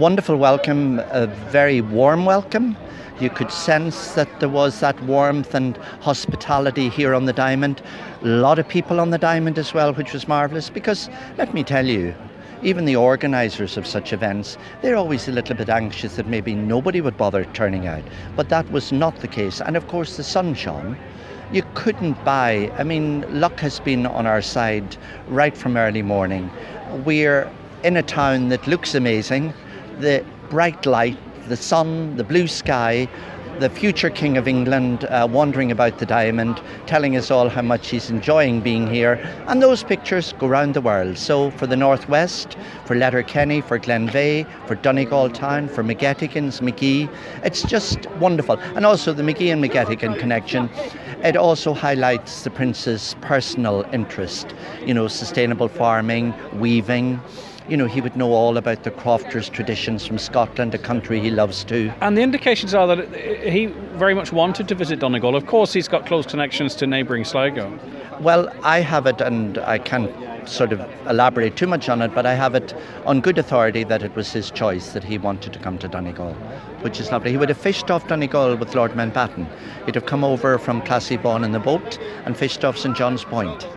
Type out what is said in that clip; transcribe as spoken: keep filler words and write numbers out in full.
wonderful welcome, a very warm welcome. You could sense that there was that warmth and hospitality here on the Diamond. A lot of people on the Diamond as well, which was marvellous, because let me tell you, even the organisers of such events, they're always a little bit anxious that maybe nobody would bother turning out. But that was not the case. And of course the sun shone. You couldn't buy, I mean, luck has been on our side right from early morning. We're in a town that looks amazing. The bright light, the sun, the blue sky, the future King of England uh, wandering about the Diamond, telling us all how much he's enjoying being here. And those pictures go round the world. So for the Northwest, for Letterkenny, for Glenveigh, for Donegal Town, for McGettigans, Magee, it's just wonderful. And also the Magee and McGettigan connection, it also highlights the Prince's personal interest, you know, sustainable farming, weaving. You know, he would know all about the crofters' traditions from Scotland, a country he loves too. And the indications are that he very much wanted to visit Donegal. Of course, he's got close connections to neighbouring Sligo. Well, I have it, and I can't sort of elaborate too much on it, but I have it on good authority that it was his choice that he wanted to come to Donegal, which is lovely. He would have fished off Donegal with Lord Mountbatten. He'd have come over from Classiebawn in the boat and fished off St John's Point.